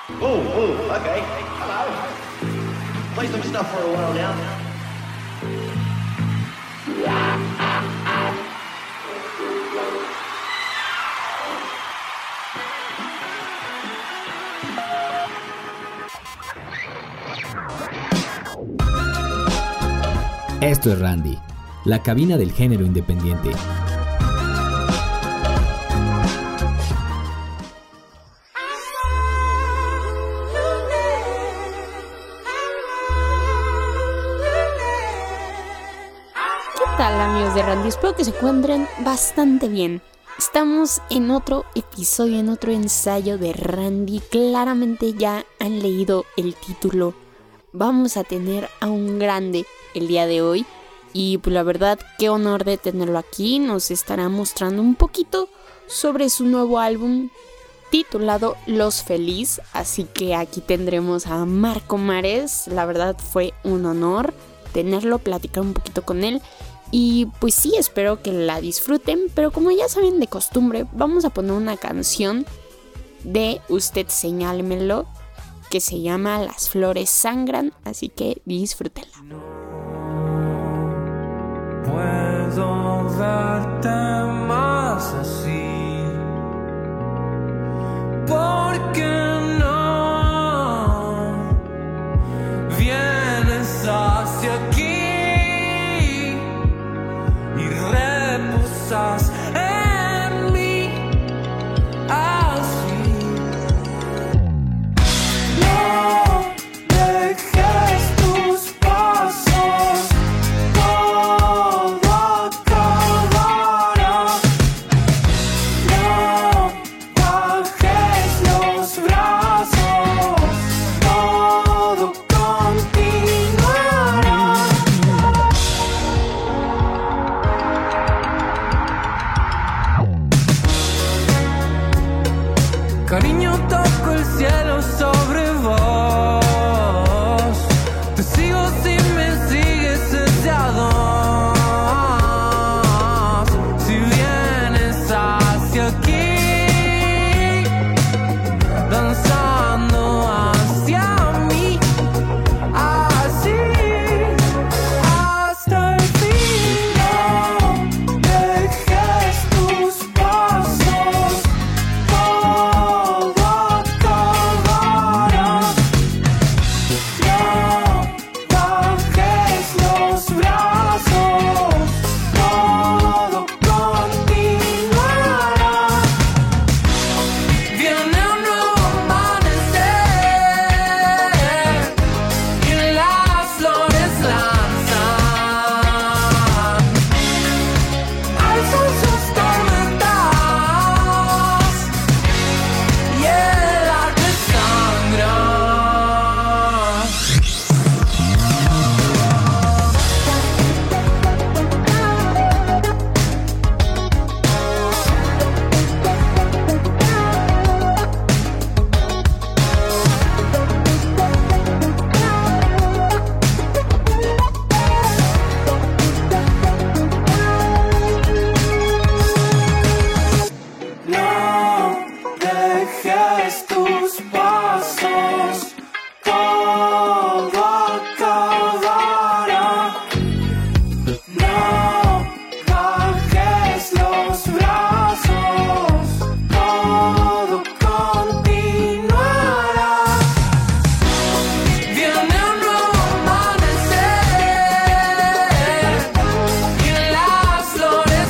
Okay. Hello. Play some stuff for a while now. Esto es Randy, la cabina del género independiente. ¿Qué tal, amigos de Randy? Espero que se encuentren bastante bien. Estamos en otro episodio, en otro ensayo de Randy. Claramente ya han leído el título. Vamos a tener a un grande el día de hoy. Y pues la verdad, qué honor de tenerlo aquí. Nos estará mostrando un poquito sobre su nuevo álbum titulado Los Feliz. Así que aquí tendremos a Marco Mares. La verdad fue un honor tenerlo, platicar un poquito con él. Y pues sí, espero que la disfruten. Pero como ya saben de costumbre, vamos a poner una canción de Usted Señálmelo, que se llama Las Flores Sangran. Así que disfrútenla. Puedo verte más así, porque no vienes hacia aquí y reposas en mí así. No dejes tus pasos, todo acabará. No bajes los brazos, todo continuará. Cariño, toco el cielo sobre vos. Te sigo si me sigues hacia dos. Si vienes hacia aquí, danzando hacia mí, así hasta el fin. No dejes tus pasos, todo acabará. No bajes los brazos, todo continuará. Viene un nuevo amanecer y las flores lanzan, alzan sus tormentas y el arte sangra. No dejes tus pasos, todo acabará. No bajes los brazos, todo continuará. Viene un nuevo amanecer y las flores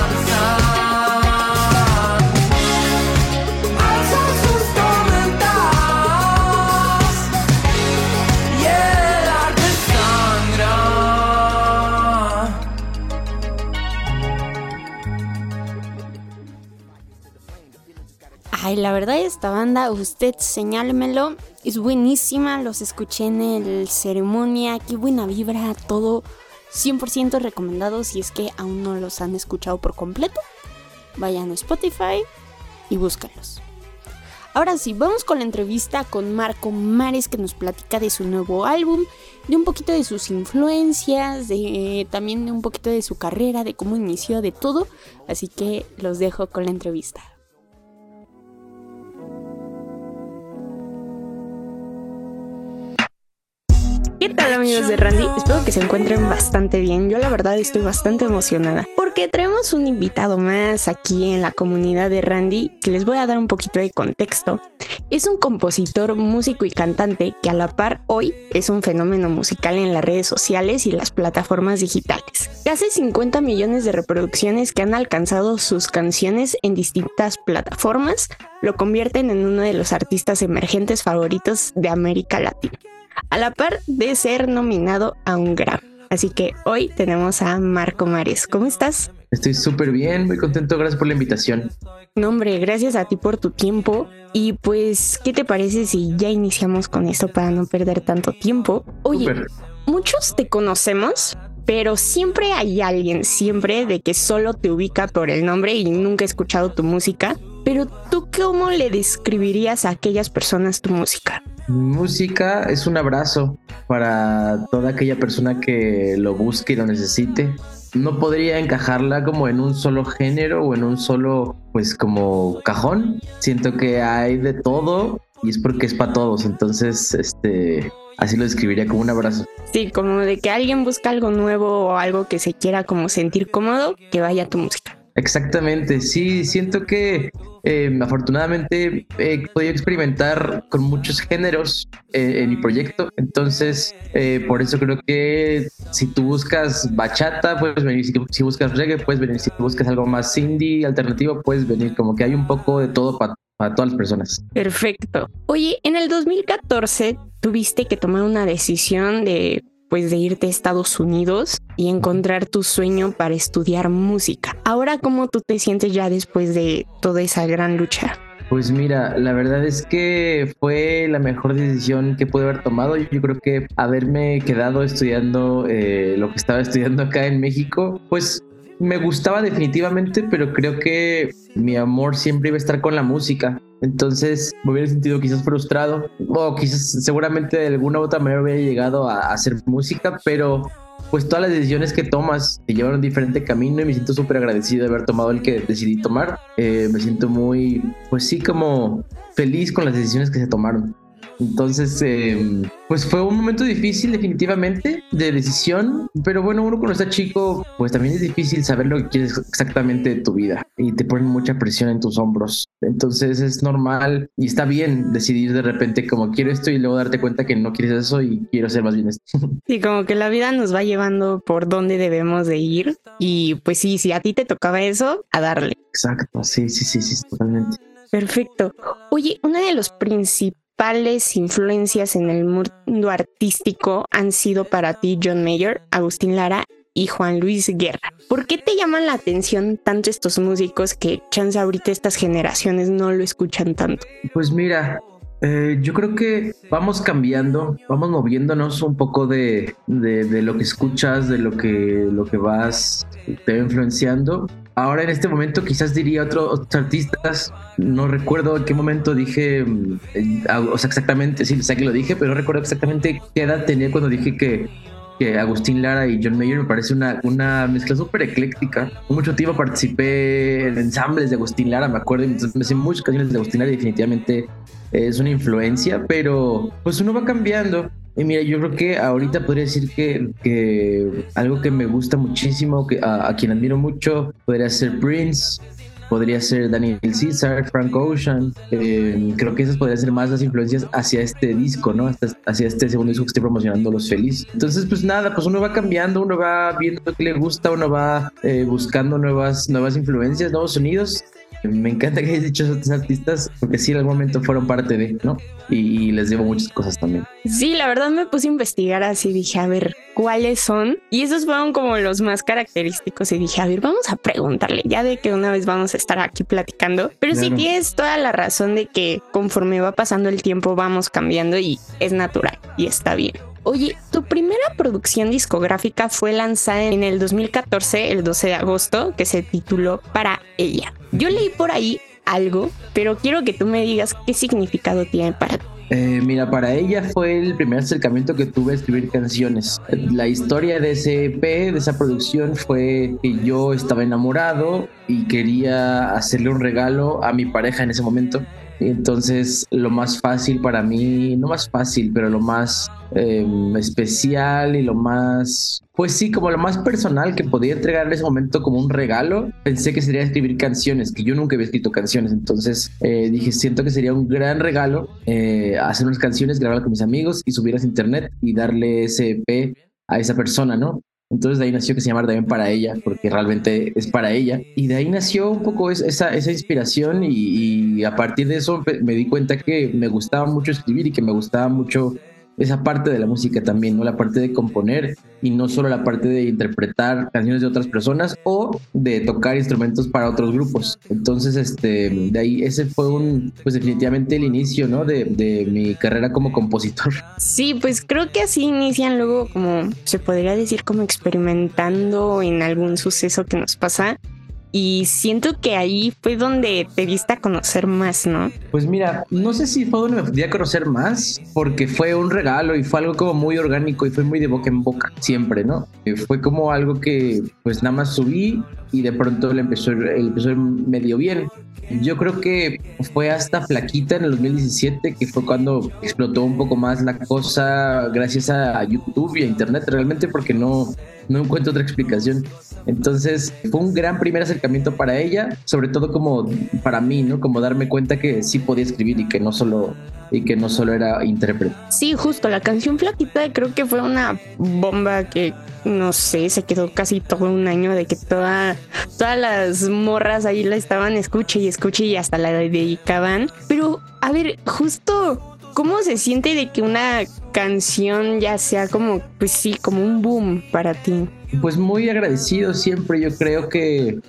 lanzan, alzan sus tormentas y el arte sangra. Ay, la verdad esta banda, Usted Señálmelo, es buenísima. Los escuché en el Ceremonia, qué buena vibra, todo 100% recomendado. Si es que aún no los han escuchado por completo, vayan a Spotify y búscanlos. Ahora sí, vamos con la entrevista con Marco Mares, que nos platica de su nuevo álbum, de un poquito de sus influencias, también de un poquito de su carrera, de cómo inició, de todo. Así que los dejo con la entrevista. ¿Qué tal, amigos de Randy? Espero que se encuentren bastante bien. Yo la verdad estoy bastante emocionada porque traemos un invitado más aquí en la comunidad de Randy que les voy a dar un poquito de contexto. Es un compositor, músico y cantante que a la par hoy es un fenómeno musical en las redes sociales y las plataformas digitales. Casi 50 millones de reproducciones que han alcanzado sus canciones en distintas plataformas lo convierten en uno de los artistas emergentes favoritos de América Latina, a la par de ser nominado a un Grammy. Así que hoy tenemos a Marco Mares. ¿Cómo estás? Estoy súper bien, muy contento, gracias por la invitación. No, hombre, gracias a ti por tu tiempo. Y pues, ¿qué te parece si ya iniciamos con esto para no perder tanto tiempo? Oye, Súper. Muchos te conocemos, pero siempre hay alguien, siempre de que solo te ubica por el nombre y nunca he escuchado tu música. Pero ¿tú cómo le describirías a aquellas personas tu música? Música es un abrazo para toda aquella persona que lo busque y lo necesite. No podría encajarla como en un solo género o en un solo, pues como cajón. Siento que hay de todo y es porque es para todos. Entonces, así lo describiría como un abrazo. Sí, como de que alguien busca algo nuevo o algo que se quiera como sentir cómodo, que vaya a tu música. Exactamente, sí, siento que afortunadamente he podido experimentar con muchos géneros en mi proyecto, entonces por eso creo que si tú buscas bachata, puedes venir, si buscas reggae, puedes venir, si buscas algo más indie, alternativo, puedes venir, como que hay un poco de todo para todas las personas. Perfecto. Oye, en el 2014 tuviste que tomar una decisión de irte a Estados Unidos y encontrar tu sueño para estudiar música. Ahora, ¿cómo tú te sientes ya después de toda esa gran lucha? Pues mira, la verdad es que fue la mejor decisión que pude haber tomado. Yo creo que haberme quedado estudiando lo que estaba estudiando acá en México, pues me gustaba definitivamente, pero creo que mi amor siempre iba a estar con la música. Entonces me hubiera sentido quizás frustrado o quizás seguramente de alguna u otra manera hubiera llegado a hacer música, pero pues todas las decisiones que tomas te llevan a un diferente camino y me siento súper agradecido de haber tomado el que decidí tomar. Me siento muy, pues sí, como feliz con las decisiones que se tomaron. Entonces, pues fue un momento difícil definitivamente de decisión, pero bueno, uno cuando está chico, pues también es difícil saber lo que quieres exactamente de tu vida y te ponen mucha presión en tus hombros. Entonces es normal y está bien decidir de repente como quiero esto y luego darte cuenta que no quieres eso y quiero hacer más bien esto. Sí, como que la vida nos va llevando por donde debemos de ir y pues sí, si a ti te tocaba eso, a darle. Exacto, sí, totalmente. Perfecto. Oye, una de los principales influencias en el mundo artístico han sido para ti John Mayer, Agustín Lara y Juan Luis Guerra. ¿Por qué te llaman la atención tanto estos músicos que chance ahorita estas generaciones no lo escuchan tanto? Pues mira, yo creo que vamos cambiando, vamos moviéndonos un poco de lo que escuchas, de lo que vas te va influenciando. Ahora en este momento quizás diría otros artistas, no recuerdo en qué momento dije, o sea exactamente, sí, sé que lo dije, pero no recuerdo exactamente qué edad tenía cuando dije que Agustín Lara y John Mayer me parece una mezcla súper ecléctica. Mucho tiempo participé en ensambles de Agustín Lara, me acuerdo, entonces me sé muchas canciones de Agustín Lara y definitivamente es una influencia, pero pues uno va cambiando. Y mira, yo creo que ahorita podría decir que algo que me gusta muchísimo, que a quien admiro mucho, podría ser Prince, podría ser Daniel Caesar, Frank Ocean. Creo que esas podrían ser más las influencias hacia este disco, ¿no? Hacia este segundo disco que estoy promocionando, Los Feliz. Entonces, pues nada, pues uno va cambiando, uno va viendo qué le gusta, uno va buscando nuevas influencias, nuevos sonidos. Me encanta que hayas dicho esos artistas porque sí en algún momento fueron parte de, ¿no? Y les debo muchas cosas también. Sí, la verdad me puse a investigar así, dije, a ver, ¿cuáles son? Y esos fueron como los más característicos y dije, a ver, vamos a preguntarle, ya de que una vez vamos a estar aquí platicando. Pero claro, sí tienes toda la razón de que conforme va pasando el tiempo vamos cambiando y es natural y está bien. Oye, tu primera producción discográfica fue lanzada en el 2014, el 12 de agosto, que se tituló Para Ella. Yo leí por ahí algo, pero quiero que tú me digas qué significado tiene para ti. Mira, Para Ella fue el primer acercamiento que tuve a escribir canciones. La historia de ese EP, de esa producción, fue que yo estaba enamorado y quería hacerle un regalo a mi pareja en ese momento. Y entonces lo más fácil para mí, no más fácil, pero lo más especial y lo más, pues sí, como lo más personal que podía entregar en ese momento como un regalo, pensé que sería escribir canciones, que yo nunca había escrito canciones. Entonces dije, siento que sería un gran regalo hacer unas canciones, grabarlas con mis amigos y subirlas a internet y darle ese EP a esa persona, ¿no? Entonces de ahí nació que se llama también Para Ella, porque realmente es para ella. Y de ahí nació un poco esa inspiración y a partir de eso me di cuenta que me gustaba mucho escribir y que me gustaba mucho esa parte de la música también, ¿no? La parte de componer y no solo la parte de interpretar canciones de otras personas o de tocar instrumentos para otros grupos. Entonces, de ahí ese fue pues definitivamente el inicio, ¿no? De mi carrera como compositor. Sí, pues creo que así inician luego como, se podría decir como experimentando en algún suceso que nos pasa. Y siento que ahí fue donde te diste a conocer más, ¿no? Pues mira, no sé si fue donde me di a conocer más, porque fue un regalo y fue algo como muy orgánico y fue muy de boca en boca, siempre, ¿no? Fue como algo que pues nada más subí y de pronto le empezó medio bien. Yo creo que fue hasta Flaquita en el 2017 que fue cuando explotó un poco más la cosa gracias a YouTube y a internet realmente, porque no encuentro otra explicación. Entonces fue un gran primer acercamiento para ella, sobre todo como para mí, ¿no? Como darme cuenta que sí podía escribir y que no solo era intérprete. Sí, justo, la canción Flaquita creo que fue una bomba que, no sé, se quedó casi todo un año de que todas las morras ahí la estaban escuche y hasta la dedicaban. Pero, a ver, justo, ¿cómo se siente de que una canción ya sea como, pues sí, como un boom para ti? Pues muy agradecido siempre. Yo creo que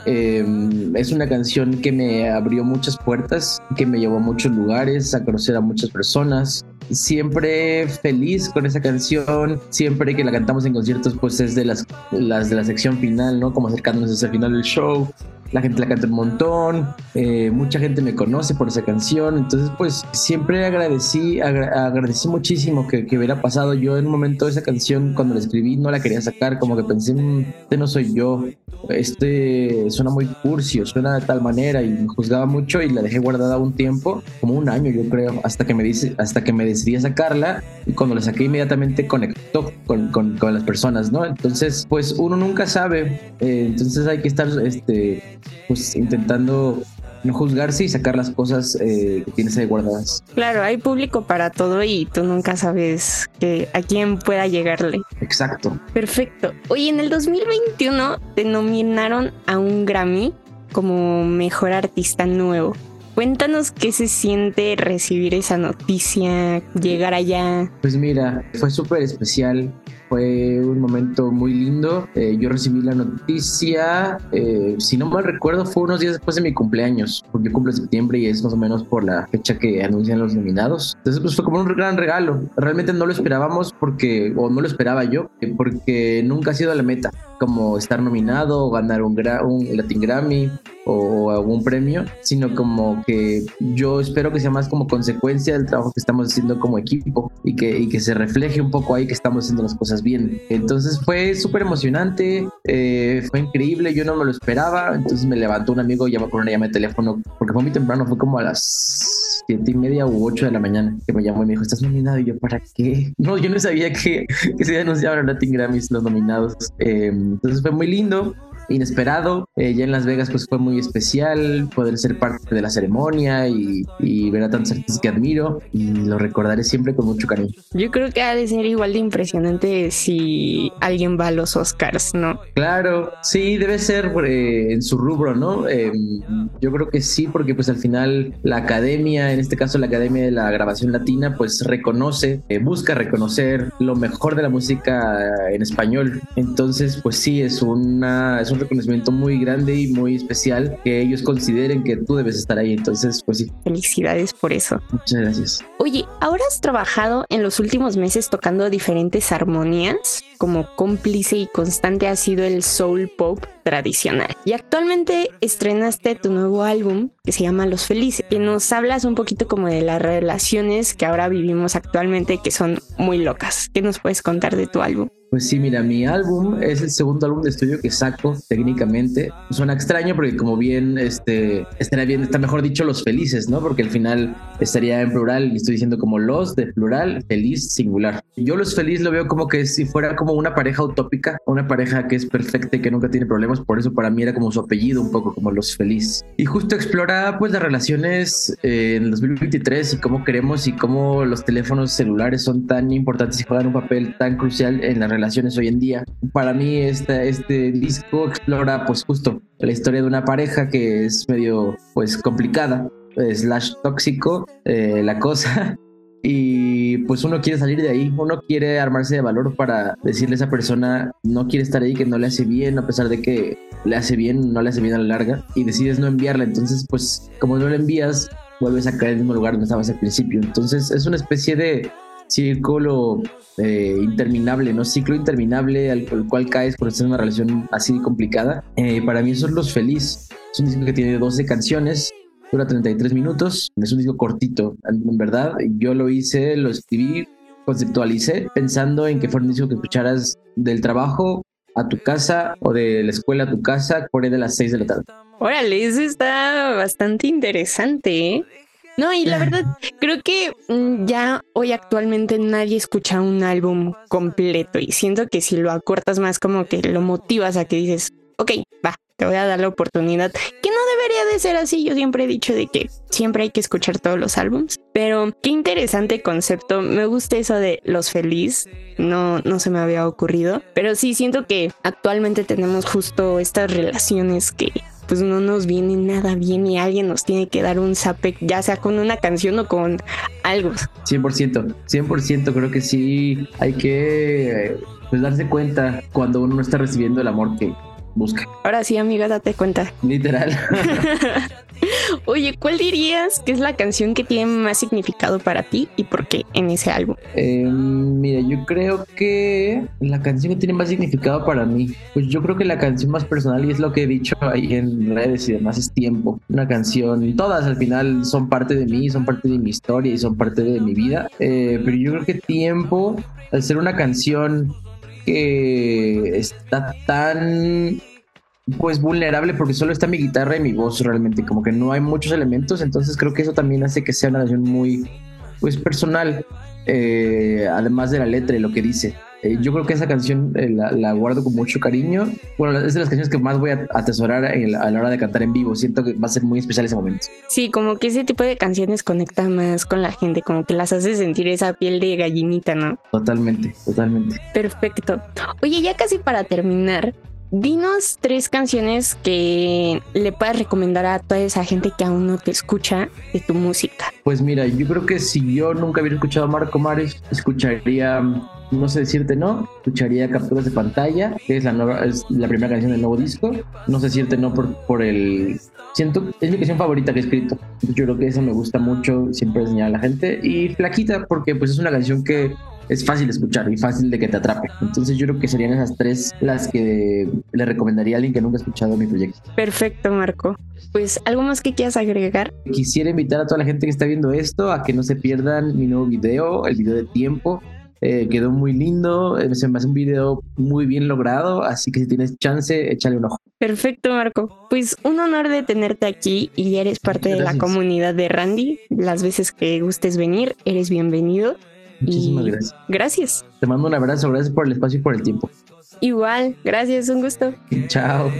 es una canción que me abrió muchas puertas, que me llevó a muchos lugares, a conocer a muchas personas. Siempre feliz con esa canción. Siempre que la cantamos en conciertos, pues es de las de la sección final, ¿no? Como acercándonos hacia el final del show. La gente la canta un montón, mucha gente me conoce por esa canción. Entonces pues siempre agradecí muchísimo que hubiera pasado. Yo en un momento esa canción, cuando la escribí, no la quería sacar, como que pensé, este no soy yo, suena muy cursi, suena de tal manera, y me juzgaba mucho y la dejé guardada un tiempo, como un año yo creo, hasta que me decidí a sacarla, y cuando la saqué inmediatamente conectó con las personas, ¿no? Entonces pues uno nunca sabe, entonces hay que estar pues intentando no juzgarse y sacar las cosas que tienes ahí guardadas. Claro, hay público para todo y tú nunca sabes a quién pueda llegarle. Exacto. Perfecto. Oye, en el 2021 te nominaron a un Grammy como Mejor Artista Nuevo. Cuéntanos qué se siente recibir esa noticia, llegar allá. Pues mira, fue súper especial. Fue un momento muy lindo. Yo recibí la noticia, si no mal recuerdo, fue unos días después de mi cumpleaños, porque yo cumplo en septiembre y es más o menos por la fecha que anuncian los nominados. Entonces pues fue como un gran regalo. Realmente no lo esperábamos no lo esperaba yo, porque nunca ha sido la meta, como estar nominado o ganar un Latin Grammy o algún premio, sino como que yo espero que sea más como consecuencia del trabajo que estamos haciendo como equipo y que se refleje un poco ahí que estamos haciendo las cosas bien. Entonces fue súper emocionante, fue increíble, yo no me lo esperaba. Entonces me levantó un amigo, llamó por una llamada de teléfono, porque fue muy temprano, fue como a las 7:30 u 8 de la mañana que me llamó y me dijo, ¿estás nominado? Y yo, ¿para qué? No, yo no sabía que se anunciaban los Latin Grammys los nominados. Entonces fue muy lindo, inesperado. Ya en Las Vegas pues fue muy especial poder ser parte de la ceremonia y ver a tantos artistas que admiro, y lo recordaré siempre con mucho cariño. Yo creo que ha de ser igual de impresionante si alguien va a los Oscars, ¿no? Claro, sí, debe ser en su rubro, ¿no? Yo creo que sí, porque pues al final la academia, en este caso la Academia de la Grabación Latina, pues busca reconocer lo mejor de la música en español. Entonces pues sí, es un reconocimiento muy grande y muy especial que ellos consideren que tú debes estar ahí. Entonces pues sí. Felicidades por eso. Muchas gracias. Oye, ahora has trabajado en los últimos meses tocando diferentes armonías, como cómplice y constante ha sido el soul pop tradicional. Y actualmente estrenaste tu nuevo álbum que se llama Los Felices, que nos hablas un poquito como de las relaciones que ahora vivimos actualmente, que son muy locas. ¿Qué nos puedes contar de tu álbum? Pues sí, mira, mi álbum es el segundo álbum de estudio que saco técnicamente. Suena extraño porque como bien, está mejor dicho Los Felices, ¿no? Porque al final estaría en plural y estoy diciendo como los de plural, feliz, singular. Yo Los Feliz lo veo como que si fuera como una pareja utópica, una pareja que es perfecta y que nunca tiene problemas, por eso para mí era como su apellido un poco, como Los Feliz. Y justo explora pues las relaciones en el 2023 y cómo queremos y cómo los teléfonos celulares son tan importantes y juegan un papel tan crucial en las relaciones hoy en día. Para mí este disco explora pues justo la historia de una pareja que es medio pues complicada, / tóxico, la cosa, y pues uno quiere salir de ahí, uno quiere armarse de valor para decirle a esa persona no quiere estar ahí, que no le hace bien, a pesar de que le hace bien, no le hace bien a la larga, y decides no enviarla. Entonces pues como no la envías vuelves a caer en el mismo lugar donde estabas al principio. Entonces es una especie de círculo interminable, ¿no? Ciclo interminable al cual caes por estar en una relación así complicada. Para mí eso es Los Feliz. Es un disco que tiene 12 canciones, dura 33 minutos, es un disco cortito, en verdad. Yo lo hice, lo escribí, conceptualicé pensando en que fuera un disco que escucharas del trabajo a tu casa o de la escuela a tu casa por ahí de las 6 de la tarde. Órale, eso está bastante interesante, ¿eh? No, y la verdad, creo que ya hoy actualmente nadie escucha un álbum completo y siento que si lo acortas más como que lo motivas a que dices, ok, va, te voy a dar la oportunidad, que no debería de ser así. Yo siempre he dicho de que siempre hay que escuchar todos los álbums, pero qué interesante concepto. Me gusta eso de Los Feliz, no se me había ocurrido, pero sí siento que actualmente tenemos justo estas relaciones que pues no nos viene nada bien y alguien nos tiene que dar un zape, ya sea con una canción o con algo. 100%, creo que sí hay que pues darse cuenta cuando uno no está recibiendo el amor que busca. Ahora sí, amiga, date cuenta. Literal. Oye, ¿cuál dirías que es la canción que tiene más significado para ti y por qué en ese álbum? Mira, yo creo que la canción que tiene más significado para mí, pues yo creo que la canción más personal, y es lo que he dicho ahí en redes y demás, es Tiempo. Una canción, todas al final son parte de mí, son parte de mi historia y son parte de mi vida, pero yo creo que Tiempo, al ser una canción que está tan pues vulnerable porque solo está mi guitarra y mi voz, realmente como que no hay muchos elementos, entonces creo que eso también hace que sea una canción muy pues personal, además de la letra y lo que dice. Yo creo que esa canción la guardo con mucho cariño. Bueno, es de las canciones que más voy a atesorar a la hora de cantar en vivo. Siento que va a ser muy especial ese momento. Sí, como que ese tipo de canciones conectan más con la gente, como que las hace sentir esa piel de gallinita, ¿no? Totalmente. Perfecto. Oye, ya casi para terminar, dinos 3 canciones que le puedas recomendar a toda esa gente que aún no te escucha de tu música. Pues mira, yo creo que si yo nunca hubiera escuchado a Marco Mares, escucharía No sé decirte no, escucharía Capturas de Pantalla, que es la primera canción del nuevo disco. No sé decirte no por el... Siento, es mi canción favorita que he escrito. Yo creo que esa me gusta mucho, siempre enseñar a la gente. Y Flaquita, porque pues es una canción que es fácil de escuchar y fácil de que te atrape. Entonces yo creo que serían esas 3 las que le recomendaría a alguien que nunca ha escuchado mi proyecto. Perfecto, Marco. Pues, ¿algo más que quieras agregar? Quisiera invitar a toda la gente que está viendo esto a que no se pierdan mi nuevo video, el video de Tiempo. Quedó muy lindo, se me hace un video muy bien logrado, así que si tienes chance, échale un ojo. Perfecto, Marco. Pues un honor de tenerte aquí y eres parte de la comunidad de Randy. Las veces que gustes venir, eres bienvenido. Muchísimas gracias. Gracias. Te mando un abrazo, gracias por el espacio y por el tiempo. Igual, gracias, un gusto. Chao.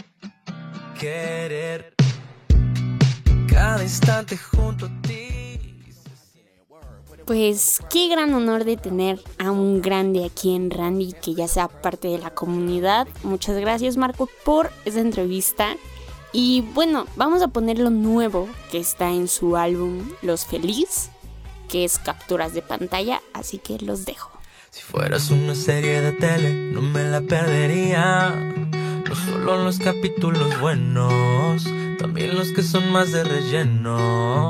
Querer cada instante junto a ti. Pues qué gran honor de tener a un grande aquí en Randy que ya sea parte de la comunidad. Muchas gracias, Marco, por esta entrevista. Y bueno, vamos a poner lo nuevo que está en su álbum Los Feliz, que es Capturas de Pantalla, así que los dejo. Si fueras una serie de tele, no me la perdería. No solo los capítulos buenos, también los que son más de relleno.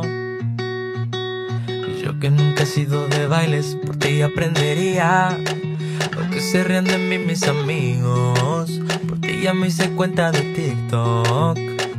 Yo que nunca he sido de bailes, por ti aprendería. Aunque se rían de mí mis amigos, por ti ya me hice cuenta de TikTok.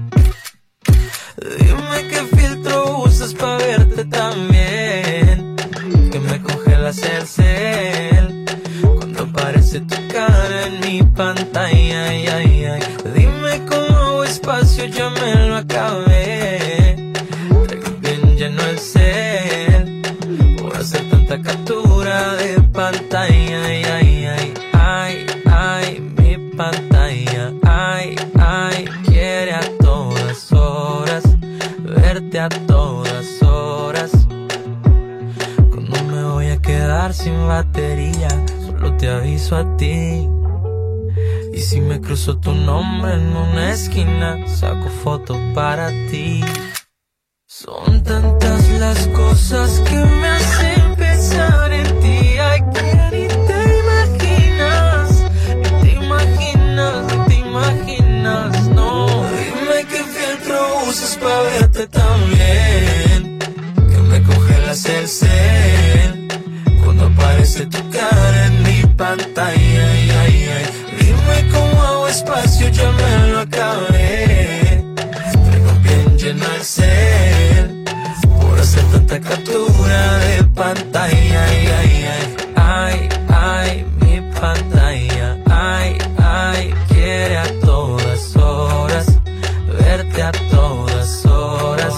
Dime qué filtro usas pa' verte tan bien, que me congelas el cel cuando aparece tu cara en mi pantalla. Ay, ay, ay. Dime cómo hago espacio, ya me lo acabé. Traigo bien lleno el cel por hacer tanta captura de pantalla. Ay, ay, ay, ay, ay, mi pantalla. Ay, ay, quiere a todas horas verte a todas horas. Cuando me voy a quedar sin batería, solo te aviso a ti. Y si me cruzo tu nombre en una esquina, saco foto para ti. Son tantas las cosas que me hacen pensar en ti. Ay, que ni te imaginas, ni te imaginas, ni te imaginas, no. Dime qué filtro usas pa' verte tan bien, que me congelas el cel cuando aparece tu cara en mi pantalla. Ay, ay, ay. Dime cómo hago espacio, ya me lo acabé. Traigo bien lleno el cel por hacer tanta captura de pantalla. Ay, ay, ay, ay, ay, mi pantalla. Ay, ay, quiere a todas horas verte a todas horas.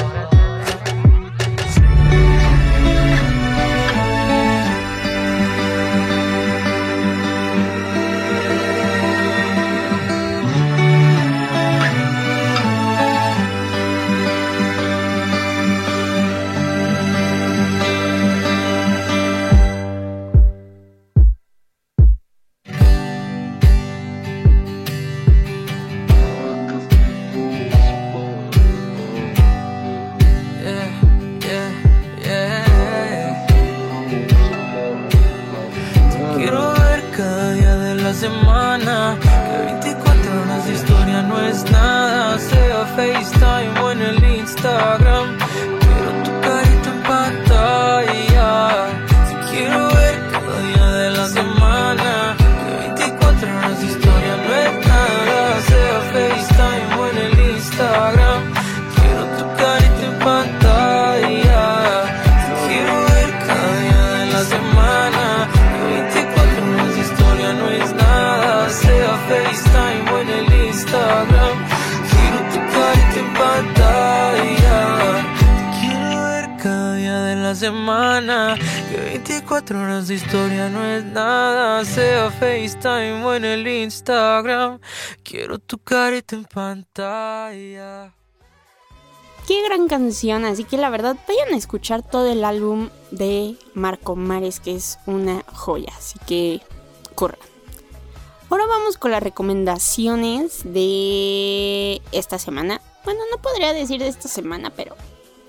Semana, que 24 horas de historia no es nada, sea FaceTime o en el Instagram. Quiero tu carita en pantalla, te quiero ver cada día de la semana, que 24 horas de historia no es nada, sea FaceTime o en el Instagram. Quiero tu carita en pantalla, te quiero ver cada día de la semana, que 24 horas de historia no es nada, sea FaceTime o en el Instagram. Quiero tu carita en pantalla, te quiero ver cada día de la semana, que 24 horas de historia no es nada, sea FaceTime o en el Instagram. Quiero tu carita en pantalla. Qué gran canción, así que la verdad vayan a escuchar todo el álbum de Marco Mares, que es una joya, así que corran. Ahora vamos con las recomendaciones de esta semana. Bueno, no podría decir de esta semana, pero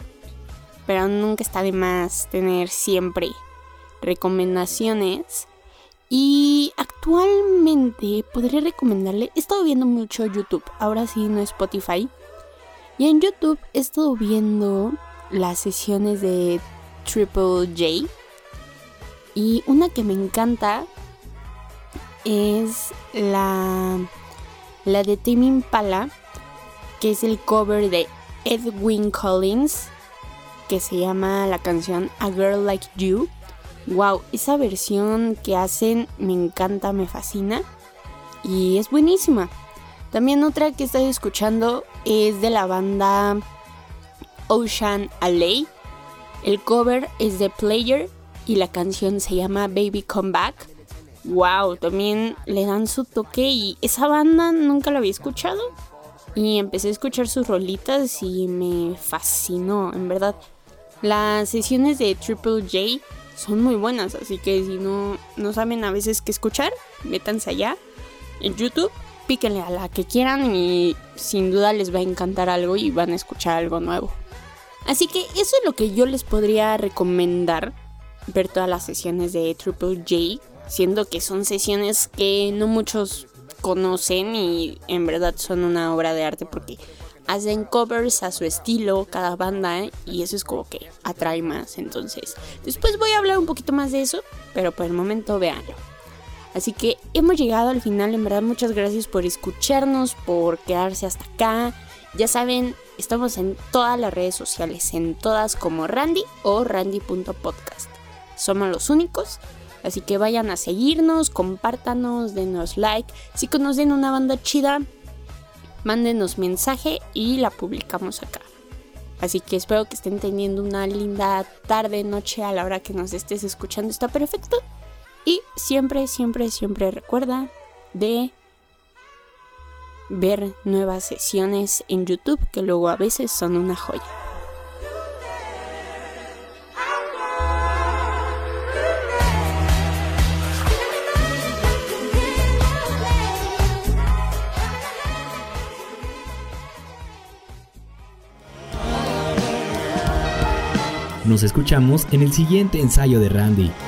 nunca está de más tener siempre recomendaciones. Y actualmente podría recomendarle, he estado viendo mucho YouTube, ahora sí no Spotify. Y en YouTube he estado viendo las sesiones de Triple J. Y una que me encanta es la de Tame Impala, que es el cover de Edwyn Collins, que se llama la canción A Girl Like You. Wow, esa versión que hacen me encanta, me fascina y es buenísima. También otra que estoy escuchando es de la banda Ocean Alley. El cover es de Player y la canción se llama Baby Come Back. Wow, también le dan su toque y esa banda nunca la había escuchado. Y empecé a escuchar sus rolitas y me fascinó, en verdad. Las sesiones de Triple J son muy buenas, así que si no saben a veces qué escuchar, métanse allá en YouTube, píquenle a la que quieran y sin duda les va a encantar algo y van a escuchar algo nuevo. Así que eso es lo que yo les podría recomendar, ver todas las sesiones de Triple J, siendo que son sesiones que no muchos conocen y en verdad son una obra de arte porque hacen covers a su estilo cada banda, y eso es como que atrae más. Entonces después voy a hablar un poquito más de eso, pero por el momento véanlo. Así que hemos llegado al final, en verdad muchas gracias por escucharnos, por quedarse hasta acá. Ya saben, estamos en todas las redes sociales, en todas como Randy o randy.podcast. Somos los únicos, así que vayan a seguirnos, compártanos, denos like. Si conocen una banda chida, mándenos mensaje y la publicamos acá. Así que espero que estén teniendo una linda tarde, noche, a la hora que nos estés escuchando, está perfecto. Y siempre, siempre, siempre recuerda de ver nuevas sesiones en YouTube, que luego a veces son una joya. Nos escuchamos en el siguiente ensayo de Randy.